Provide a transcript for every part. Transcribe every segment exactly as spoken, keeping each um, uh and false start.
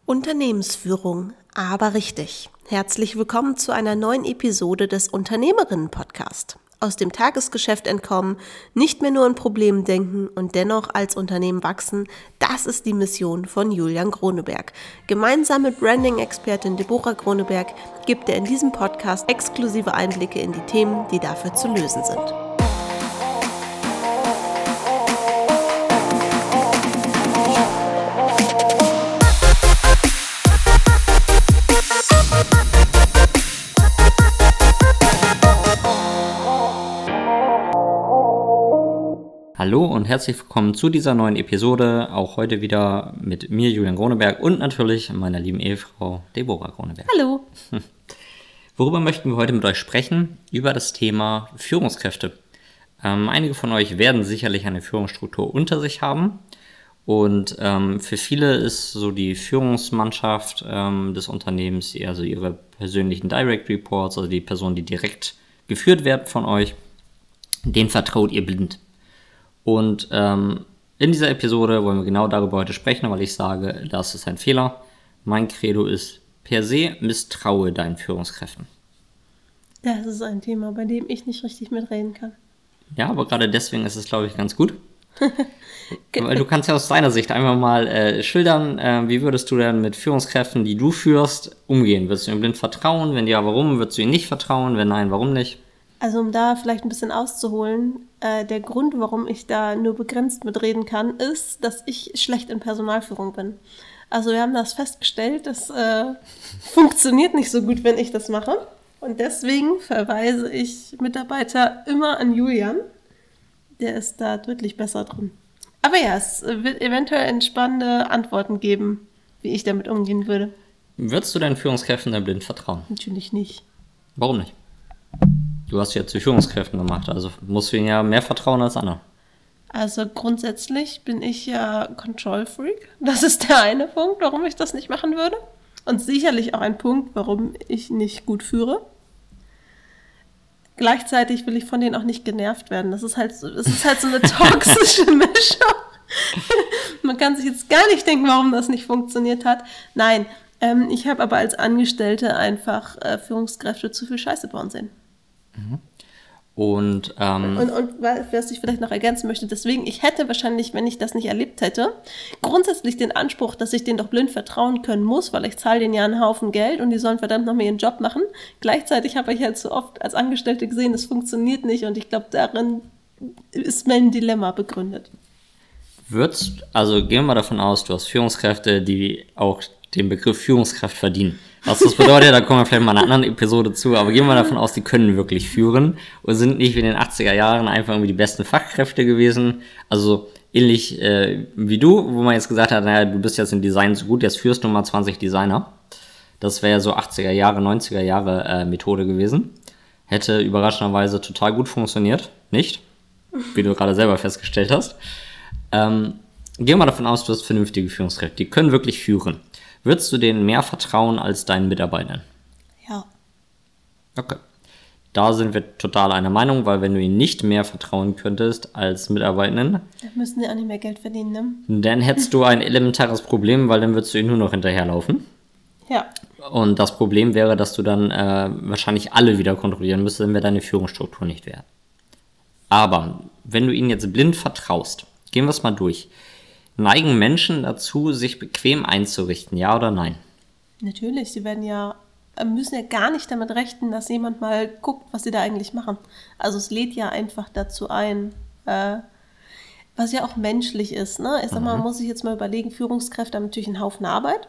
Unternehmensführung, aber richtig. Herzlich willkommen zu einer neuen Episode des Unternehmerinnen-Podcast. Aus dem Tagesgeschäft entkommen, nicht mehr nur an Problemen denken und dennoch als Unternehmen wachsen, das ist die Mission von Julian Groneberg. Gemeinsam mit Branding-Expertin Deborah Groneberg gibt er in diesem Podcast exklusive Einblicke in die Themen, die dafür zu lösen sind. Hallo und herzlich willkommen zu dieser neuen Episode, auch heute wieder mit mir, Julian Groneberg, und natürlich meiner lieben Ehefrau Deborah Groneberg. Hallo. Worüber möchten wir heute mit euch sprechen? Über das Thema Führungskräfte. Ähm, einige von euch werden sicherlich eine Führungsstruktur unter sich haben und ähm, für viele ist so die Führungsmannschaft ähm, des Unternehmens, also ihre persönlichen Direct Reports, also die Personen, die direkt geführt werden von euch, denen vertraut ihr blind. Und ähm, in dieser Episode wollen wir genau darüber heute sprechen, weil ich sage, das ist ein Fehler. Mein Credo ist, per se misstraue deinen Führungskräften. Das ist ein Thema, bei dem ich nicht richtig mitreden kann. Ja, aber gerade deswegen ist es, glaube ich, ganz gut. Weil du kannst ja aus deiner Sicht einfach mal äh, schildern, äh, wie würdest du denn mit Führungskräften, die du führst, umgehen? Würdest du ihnen blind vertrauen? Wenn ja, warum? Würdest du ihnen nicht vertrauen? Wenn nein, warum nicht? Also um da vielleicht ein bisschen auszuholen, äh, der Grund, warum ich da nur begrenzt mitreden kann, ist, dass ich schlecht in Personalführung bin. Also wir haben das festgestellt, das äh, funktioniert nicht so gut, wenn ich das mache. Und deswegen verweise ich Mitarbeiter immer an Julian. Der ist da deutlich besser drin. Aber ja, es wird eventuell entspannende Antworten geben, wie ich damit umgehen würde. Würdest du deinen Führungskräften dann blind vertrauen? Natürlich nicht. Warum nicht? Du hast ja zu Führungskräften gemacht, also musst du ihnen ja mehr vertrauen als andere. Also grundsätzlich bin ich ja Control Freak. Das ist der eine Punkt, warum ich das nicht machen würde. Und sicherlich auch ein Punkt, warum ich nicht gut führe. Gleichzeitig will ich von denen auch nicht genervt werden. Das ist halt so, das ist halt so eine toxische Mischung. Man kann sich jetzt gar nicht denken, warum das nicht funktioniert hat. Nein, ähm, ich habe aber als Angestellte einfach äh, Führungskräfte zu viel Scheiße bauen sehen. Und, ähm, und, und was ich vielleicht noch ergänzen möchte, deswegen, ich hätte wahrscheinlich, wenn ich das nicht erlebt hätte, grundsätzlich den Anspruch, dass ich denen doch blind vertrauen können muss, weil ich zahle denen ja einen Haufen Geld und die sollen verdammt noch mal ihren Job machen. Gleichzeitig habe ich halt so oft als Angestellte gesehen, das funktioniert nicht und ich glaube, darin ist mein Dilemma begründet. Würdest, also gehen wir mal davon aus, du hast Führungskräfte, die auch den Begriff Führungskraft verdienen. Was das bedeutet, da kommen wir vielleicht mal in einer anderen Episode zu, aber gehen wir davon aus, die können wirklich führen und sind nicht wie in den achtziger Jahren einfach irgendwie die besten Fachkräfte gewesen. Also ähnlich äh, wie du, wo man jetzt gesagt hat, naja, du bist jetzt im Design so gut, jetzt führst du mal zwanzig Designer. Das wäre ja so achtziger Jahre, neunziger Jahre äh, Methode gewesen. Hätte überraschenderweise total gut funktioniert. Nicht? Wie du gerade selber festgestellt hast. Ähm, gehen wir mal davon aus, du hast vernünftige Führungskräfte. Die können wirklich führen. Würdest du denen mehr vertrauen als deinen Mitarbeitern? Ja. Okay. Da sind wir total einer Meinung, weil wenn du ihnen nicht mehr vertrauen könntest als Mitarbeitenden, dann müssen die auch nicht mehr Geld verdienen, ne? Dann hättest du ein elementares Problem, weil dann würdest du ihnen nur noch hinterherlaufen. Ja. Und das Problem wäre, dass du dann äh, wahrscheinlich alle wieder kontrollieren müsstest, wenn wir deine Führungsstruktur nicht wäre. Aber wenn du ihnen jetzt blind vertraust, gehen wir es mal durch. Neigen Menschen dazu, sich bequem einzurichten, ja oder nein? Natürlich, sie werden ja, müssen ja gar nicht damit rechnen, dass jemand mal guckt, was sie da eigentlich machen. Also es lädt ja einfach dazu ein, äh, was ja auch menschlich ist. Ne? Ich sag mal, man muss sich jetzt mal überlegen, Führungskräfte haben natürlich einen Haufen Arbeit.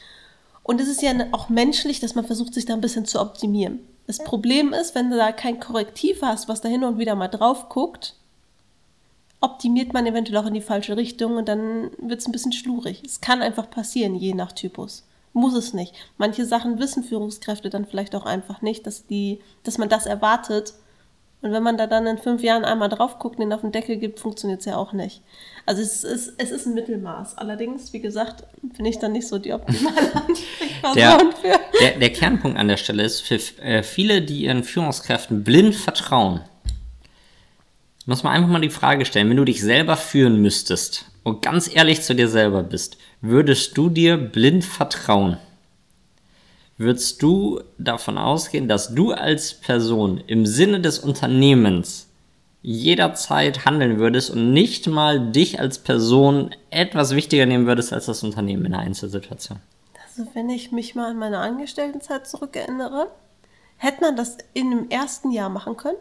Und es ist ja auch menschlich, dass man versucht, sich da ein bisschen zu optimieren. Das Problem ist, wenn du da kein Korrektiv hast, was da hin und wieder mal drauf guckt, optimiert man eventuell auch in die falsche Richtung und dann wird es ein bisschen schlurig. Es kann einfach passieren, je nach Typus. Muss es nicht. Manche Sachen wissen Führungskräfte dann vielleicht auch einfach nicht, dass, die, dass man das erwartet. Und wenn man da dann in fünf Jahren einmal drauf guckt und den auf den Deckel gibt, funktioniert es ja auch nicht. Also es ist, es ist ein Mittelmaß. Allerdings, wie gesagt, bin ich dann nicht so die optimale Ansprechperson für. Der, der Kernpunkt an der Stelle ist, für äh, viele, die ihren Führungskräften blind vertrauen, muss man einfach mal die Frage stellen, wenn du dich selber führen müsstest und ganz ehrlich zu dir selber bist, würdest du dir blind vertrauen? Würdest du davon ausgehen, dass du als Person im Sinne des Unternehmens jederzeit handeln würdest und nicht mal dich als Person etwas wichtiger nehmen würdest als das Unternehmen in einer Einzelsituation? Also wenn ich mich mal an meine Angestelltenzeit zurückerinnere, hätte man das in dem ersten Jahr machen können.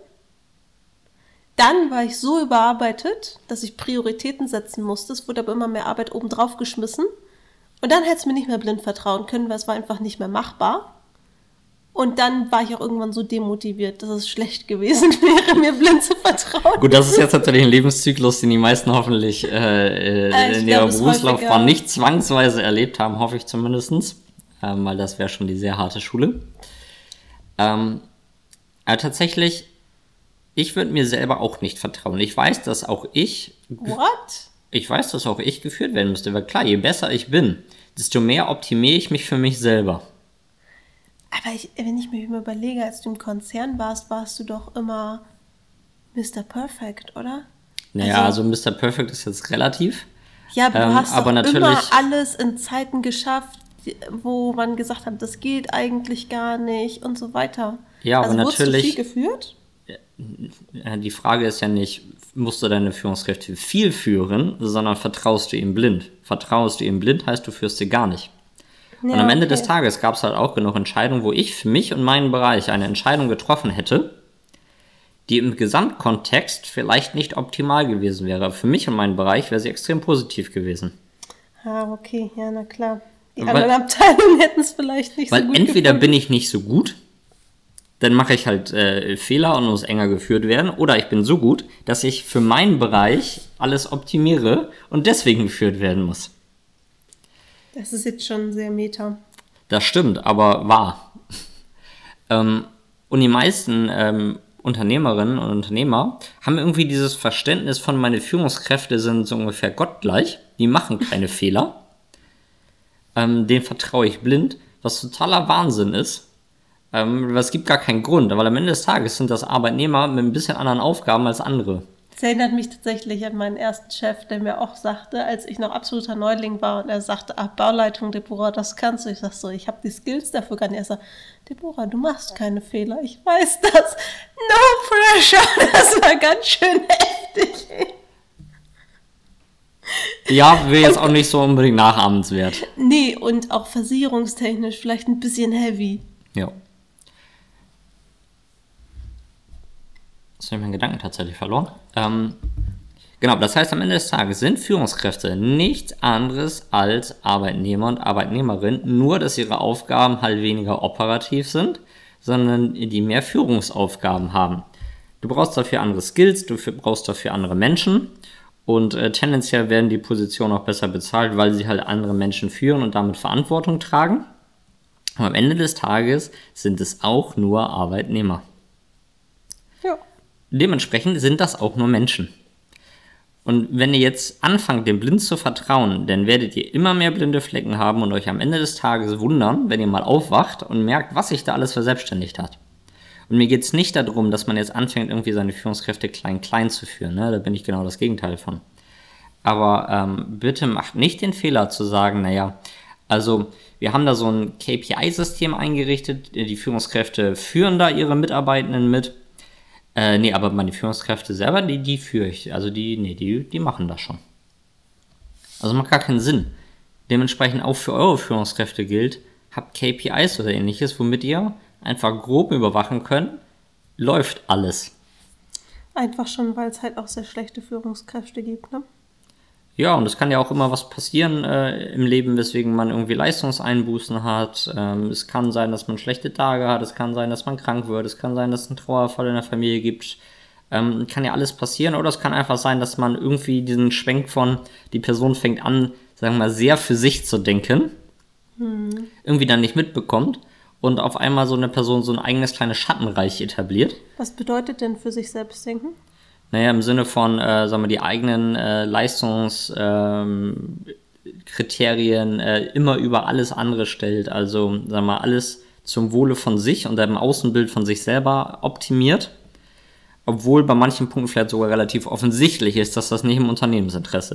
Dann war ich so überarbeitet, dass ich Prioritäten setzen musste. Es wurde aber immer mehr Arbeit obendrauf geschmissen. Und dann hätte es mir nicht mehr blind vertrauen können, weil es war einfach nicht mehr machbar. Und dann war ich auch irgendwann so demotiviert, dass es schlecht gewesen wäre, mir blind zu vertrauen. Gut, das ist jetzt natürlich ein Lebenszyklus, den die meisten hoffentlich äh, äh, in ihrer Berufslaufbahn nicht zwangsweise erlebt haben, hoffe ich zumindest. Ähm, weil das wäre schon die sehr harte Schule. Ähm, aber tatsächlich, ich würde mir selber auch nicht vertrauen. Ich weiß, dass auch ich... What? Ich weiß, dass auch ich geführt werden müsste. Weil klar, je besser ich bin, desto mehr optimiere ich mich für mich selber. Aber ich, wenn ich mir immer überlege, als du im Konzern warst, warst du doch immer Mister Perfect, oder? Naja, also, also Mister Perfect ist jetzt relativ. Ja, aber du ähm, hast aber doch natürlich, immer alles in Zeiten geschafft, wo man gesagt hat, das geht eigentlich gar nicht und so weiter. Ja, also aber natürlich. Wurdest du viel geführt? Die Frage ist ja nicht, musst du deine Führungskräfte viel führen, sondern vertraust du ihm blind. Vertraust du ihm blind, heißt, du führst sie gar nicht. Ja, und am Ende okay. des Tages gab es halt auch genug Entscheidungen, wo ich für mich und meinen Bereich eine Entscheidung getroffen hätte, die im Gesamtkontext vielleicht nicht optimal gewesen wäre. Für mich und meinen Bereich wäre sie extrem positiv gewesen. Ah, okay, ja, na klar. Die weil, anderen Abteilungen hätten es vielleicht nicht so gut Weil entweder gefunden. bin ich nicht so gut, dann mache ich halt äh, Fehler und muss enger geführt werden, oder ich bin so gut, dass ich für meinen Bereich alles optimiere und deswegen geführt werden muss. Das ist jetzt schon sehr meta. Das stimmt, aber wahr. ähm, und die meisten ähm, Unternehmerinnen und Unternehmer haben irgendwie dieses Verständnis von, meine Führungskräfte sind so ungefähr gottgleich, die machen keine Fehler. Ähm, denen vertraue ich blind, was totaler Wahnsinn ist. Ähm, es gibt gar keinen Grund, weil am Ende des Tages sind das Arbeitnehmer mit ein bisschen anderen Aufgaben als andere. Das erinnert mich tatsächlich an meinen ersten Chef, der mir auch sagte, als ich noch absoluter Neuling war und er sagte, ah, Bauleitung, Deborah, das kannst du. Ich sag so, ich habe die Skills dafür gar nicht. Er sagt, Deborah, du machst keine Fehler, ich weiß das. No pressure, das war ganz schön heftig. Ja, wäre jetzt auch nicht so unbedingt nachahmenswert. Nee, und auch versicherungstechnisch vielleicht ein bisschen heavy. Ja. Jetzt habe ich meinen Gedanken tatsächlich verloren. Ähm, genau, das heißt, am Ende des Tages sind Führungskräfte nichts anderes als Arbeitnehmer und Arbeitnehmerinnen, nur dass ihre Aufgaben halt weniger operativ sind, sondern die mehr Führungsaufgaben haben. Du brauchst dafür andere Skills, du brauchst dafür andere Menschen und äh, tendenziell werden die Positionen auch besser bezahlt, weil sie halt andere Menschen führen und damit Verantwortung tragen. Und am Ende des Tages sind es auch nur Arbeitnehmer. Ja. Dementsprechend sind das auch nur Menschen. Und wenn ihr jetzt anfangt, dem blind zu vertrauen, dann werdet ihr immer mehr blinde Flecken haben und euch am Ende des Tages wundern, wenn ihr mal aufwacht und merkt, was sich da alles verselbstständigt hat. Und mir geht es nicht darum, dass man jetzt anfängt, irgendwie seine Führungskräfte klein-klein zu führen. Ne? Da bin ich genau das Gegenteil von. Aber ähm, bitte macht nicht den Fehler zu sagen, naja, also wir haben da so ein K P I-System eingerichtet, die Führungskräfte führen da ihre Mitarbeitenden mit. Äh, nee, aber meine Führungskräfte selber, die, die führe ich. Also die, nee, die, die machen das schon. Also macht gar keinen Sinn. Dementsprechend auch für eure Führungskräfte gilt, habt K P Is oder ähnliches, womit ihr einfach grob überwachen könnt, läuft alles. Einfach schon, weil es halt auch sehr schlechte Führungskräfte gibt, ne? Ja, und es kann ja auch immer was passieren äh, im Leben, weswegen man irgendwie Leistungseinbußen hat. Ähm, es kann sein, dass man schlechte Tage hat, es kann sein, dass man krank wird, es kann sein, dass es einen Trauerfall in der Familie gibt. Ähm, kann ja alles passieren, oder es kann einfach sein, dass man irgendwie diesen Schwenk von, die Person fängt an, sagen wir mal, sehr für sich zu denken, hm. irgendwie dann nicht mitbekommt und auf einmal so eine Person so ein eigenes kleines Schattenreich etabliert. Was bedeutet denn für sich selbst denken? Naja, im Sinne von, äh, sagen wir, die eigenen äh, Leistungskriterien ähm, äh, immer über alles andere stellt. Also, sagen wir mal, alles zum Wohle von sich und dem Außenbild von sich selber optimiert. Obwohl bei manchen Punkten vielleicht sogar relativ offensichtlich ist, dass das nicht im Unternehmensinteresse ist.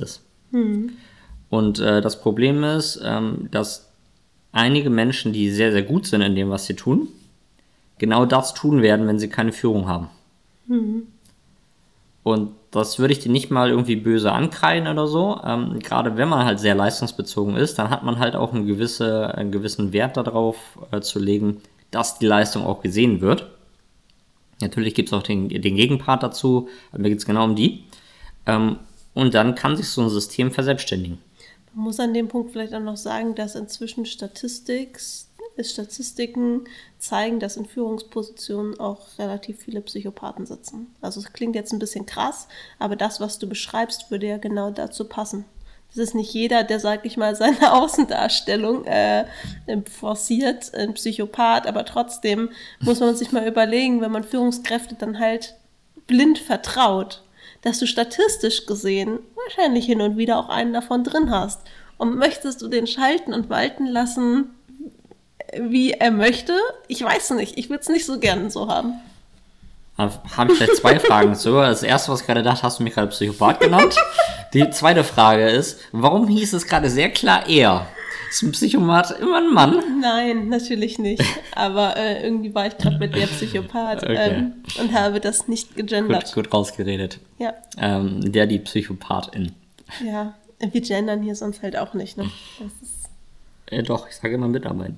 Hm. Und äh, das Problem ist, ähm, dass einige Menschen, die sehr, sehr gut sind in dem, was sie tun, genau das tun werden, wenn sie keine Führung haben. Hm. Und das würde ich dir nicht mal irgendwie böse ankreiden oder so. Ähm, gerade wenn man halt sehr leistungsbezogen ist, dann hat man halt auch eine gewisse, einen gewissen Wert darauf äh, zu legen, dass die Leistung auch gesehen wird. Natürlich gibt es auch den, den Gegenpart dazu, aber mir geht es genau um die. Ähm, und dann kann sich so ein System verselbstständigen. Man muss an dem Punkt vielleicht auch noch sagen, dass inzwischen Statistik, Statistiken zeigen, dass in Führungspositionen auch relativ viele Psychopathen sitzen. Also es klingt jetzt ein bisschen krass, aber das, was du beschreibst, würde ja genau dazu passen. Das ist nicht jeder, der, sag ich mal, seine Außendarstellung äh, forciert, ein Psychopath, aber trotzdem muss man sich mal überlegen, wenn man Führungskräfte dann halt blind vertraut, dass du statistisch gesehen wahrscheinlich hin und wieder auch einen davon drin hast. Und möchtest du den schalten und walten lassen, wie er möchte? Ich weiß nicht, ich würde es nicht so gerne so haben. Da habe ich vielleicht zwei Fragen zu. Das erste, was ich gerade dachte, hast du mich gerade Psychopath genannt. Die zweite Frage ist, warum hieß es gerade sehr klar er? Ist ein Psychopath immer ein Mann? Nein, natürlich nicht. Aber äh, irgendwie war ich gerade mit der Psychopath Okay. ähm, und habe das nicht gegendert. Gut, gut rausgeredet. Ja, Ähm, der, die Psychopathin. ja. Wir gendern hier sonst halt auch nicht, ne? Das ist, Äh, doch, ich sage immer Mitarbeiter.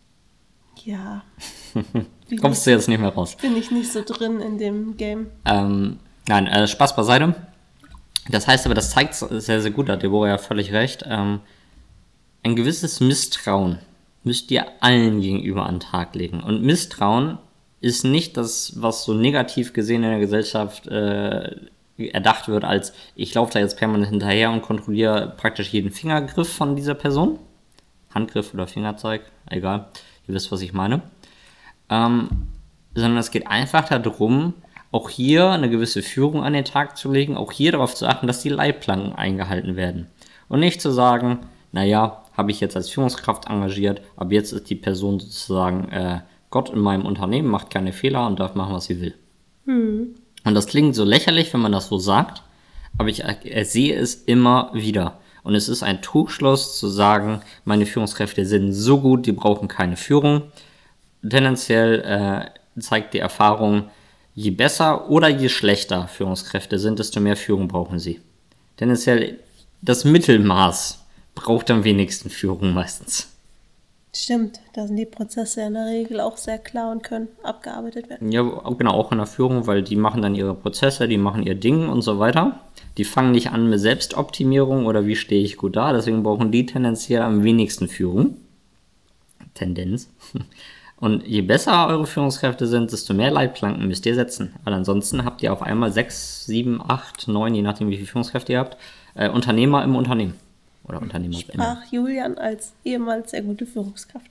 ja. Kommst du jetzt nicht mehr raus? Bin ich nicht so drin in dem Game. Ähm, nein, äh, Spaß beiseite. Das heißt aber, das zeigt sehr, sehr gut, da hat Deborah ja völlig recht. Ähm, ein gewisses Misstrauen müsst ihr allen gegenüber an den Tag legen. Und Misstrauen ist nicht das, was so negativ gesehen in der Gesellschaft äh, erdacht wird, als ich laufe da jetzt permanent hinterher und kontrolliere praktisch jeden Fingergriff von dieser Person. Handgriff oder Fingerzeig, egal. Ihr wisst, was ich meine. Ähm, sondern es geht einfach darum, auch hier eine gewisse Führung an den Tag zu legen, auch hier darauf zu achten, dass die Leitplanken eingehalten werden. Und nicht zu sagen, naja, habe ich jetzt als Führungskraft engagiert, aber jetzt ist die Person sozusagen äh, Gott in meinem Unternehmen, macht keine Fehler und darf machen, was sie will. Hm. Und das klingt so lächerlich, wenn man das so sagt, aber ich äh, sehe es immer wieder. Und es ist ein Trugschluss zu sagen, meine Führungskräfte sind so gut, die brauchen keine Führung. Tendenziell äh, zeigt die Erfahrung, je besser oder je schlechter Führungskräfte sind, desto mehr Führung brauchen sie. Tendenziell das Mittelmaß braucht am wenigsten Führung meistens. Stimmt, da sind die Prozesse in der Regel auch sehr klar und können abgearbeitet werden. Ja, genau, auch in der Führung, weil die machen dann ihre Prozesse, die machen ihr Ding und so weiter. Die fangen nicht an mit Selbstoptimierung oder wie stehe ich gut da, deswegen brauchen die tendenziell am wenigsten Führung. Tendenz. Und je besser eure Führungskräfte sind, desto mehr Leitplanken müsst ihr setzen. Weil ansonsten habt ihr auf einmal sechs, sieben, acht, neun, je nachdem wie viele Führungskräfte ihr habt, äh, Unternehmer im Unternehmen. Oder Unternehmer. Sprach Julian als ehemals sehr gute Führungskraft.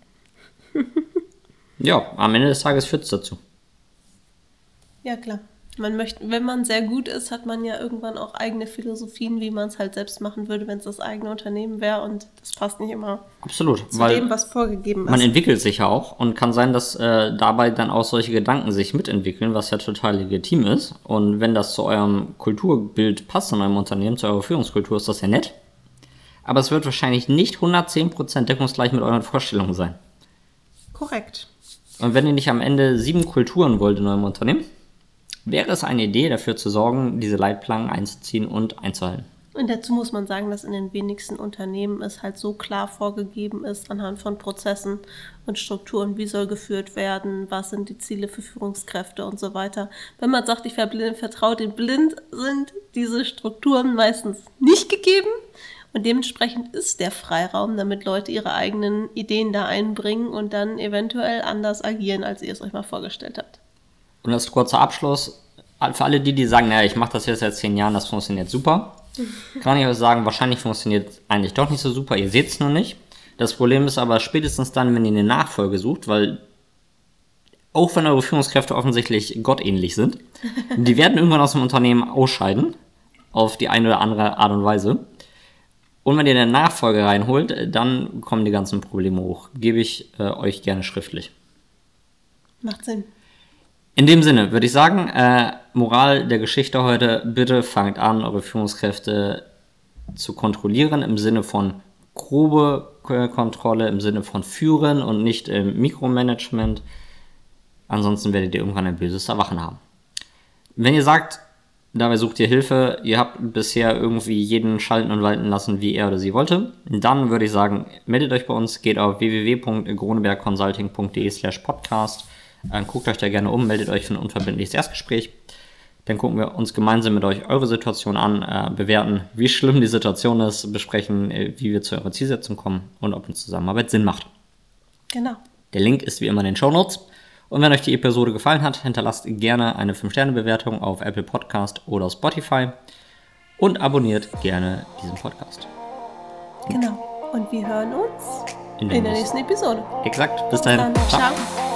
Ja, am Ende des Tages führt es dazu. Ja, klar. Man möchte, wenn man sehr gut ist, hat man ja irgendwann auch eigene Philosophien, wie man es halt selbst machen würde, wenn es das eigene Unternehmen wäre. Und das passt nicht immer Absolut, zu weil dem, was vorgegeben ist. man entwickelt sich ja auch und kann sein, dass äh, dabei dann auch solche Gedanken sich mitentwickeln, was ja total legitim ist. Und wenn das zu eurem Kulturbild passt in eurem Unternehmen, zu eurer Führungskultur, ist das ja nett. Aber es wird wahrscheinlich nicht hundertzehn Prozent deckungsgleich mit euren Vorstellungen sein. Korrekt. Und wenn ihr nicht am Ende sieben Kulturen wollt in eurem Unternehmen, wäre es eine Idee, dafür zu sorgen, diese Leitplanken einzuziehen und einzuhalten. Und dazu muss man sagen, dass in den wenigsten Unternehmen es halt so klar vorgegeben ist, anhand von Prozessen und Strukturen, wie soll geführt werden, was sind die Ziele für Führungskräfte und so weiter. Wenn man sagt, ich vertraue den Blind, sind diese Strukturen meistens nicht gegeben. Und dementsprechend ist der Freiraum, damit Leute ihre eigenen Ideen da einbringen und dann eventuell anders agieren, als ihr es euch mal vorgestellt habt. Und als kurzer Abschluss, für alle die, die sagen, naja, ich mache das jetzt seit zehn Jahren, das funktioniert super, kann ich euch sagen, wahrscheinlich funktioniert es eigentlich doch nicht so super, ihr seht es nur nicht. Das Problem ist aber spätestens dann, wenn ihr eine Nachfolge sucht, weil auch wenn eure Führungskräfte offensichtlich gottähnlich sind, die werden irgendwann aus dem Unternehmen ausscheiden, auf die eine oder andere Art und Weise. Und wenn ihr eine Nachfolge reinholt, dann kommen die ganzen Probleme hoch. Gebe ich äh, euch gerne schriftlich. Macht Sinn. In dem Sinne würde ich sagen, äh, Moral der Geschichte heute, bitte fangt an, eure Führungskräfte zu kontrollieren im Sinne von grobe Kontrolle, im Sinne von Führen und nicht im Mikromanagement. Ansonsten werdet ihr irgendwann ein böses Erwachen haben. Wenn ihr sagt, dabei sucht ihr Hilfe, ihr habt bisher irgendwie jeden schalten und walten lassen, wie er oder sie wollte, dann würde ich sagen, meldet euch bei uns, geht auf w w w punkt gronebergconsulting punkt d e slash podcast, äh, guckt euch da gerne um, meldet euch für ein unverbindliches Erstgespräch. Dann gucken wir uns gemeinsam mit euch eure Situation an, äh, bewerten, wie schlimm die Situation ist, besprechen, äh, wie wir zu eurer Zielsetzung kommen und ob eine Zusammenarbeit Sinn macht. Genau. Der Link ist wie immer in den Shownotes. Und wenn euch die Episode gefallen hat, hinterlasst gerne eine fünf Sterne Bewertung auf Apple Podcast oder Spotify und abonniert gerne diesen Podcast. Genau. Und wir hören uns In in der der nächsten Episode. Exakt. Bis dahin. Dann, ciao.